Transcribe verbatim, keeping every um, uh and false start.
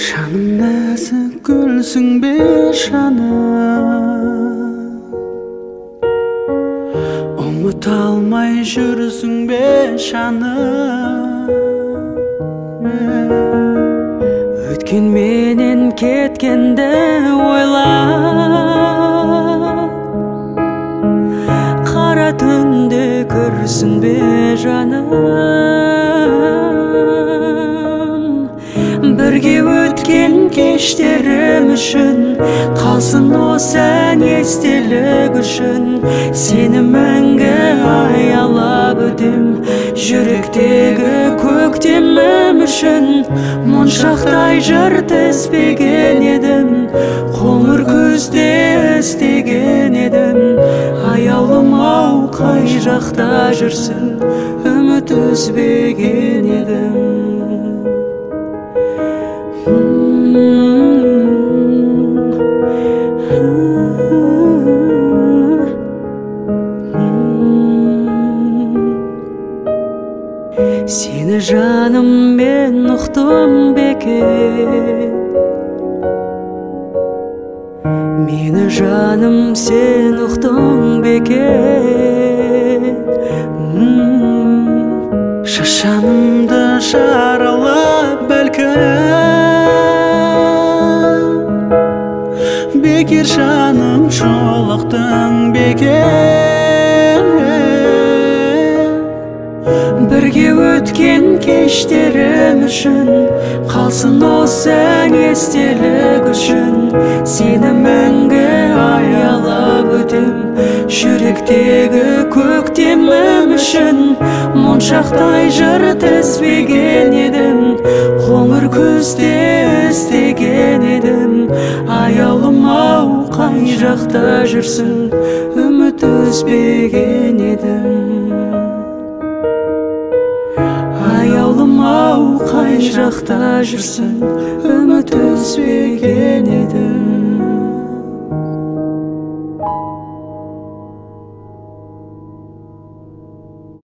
Жаным нәзік гүлсің бе жаным, ұмыта алмай жүрсің бе жаным. Өткен менен кеткенді ойлап, қара түнде көрсің бе жаным. Бірге өткен кештерім үшін қалсын осы ән естелік үшін. Сені мәңгі аялап өтем, жүректегі көктемім үшін. Моншақтай жыр тізбеген едім, қоңыр күзде іздеген едім. Аяулым ау қай жақта жүрсің, үміт үзбеген едім. Сені жаным мен ұқтым бекен, мені жаным сен ұқтың бекен. Шашанымды жаралап бәлкім, бекер жаным жолықтың бекен. Бірге өткен кештерім үшін қалсын осы ән естелік үшін. Сені мәңгі аялап өтем, жүректегі көктемім үшін. Моншақтай жыр тізбеген едім, қоңыр күзде іздеген едім. Аяулым ау қай жақта жүрсің, үміт үзбеген едім. Аяулым ау қай жақта жүрсің, үміт үзбеген едім.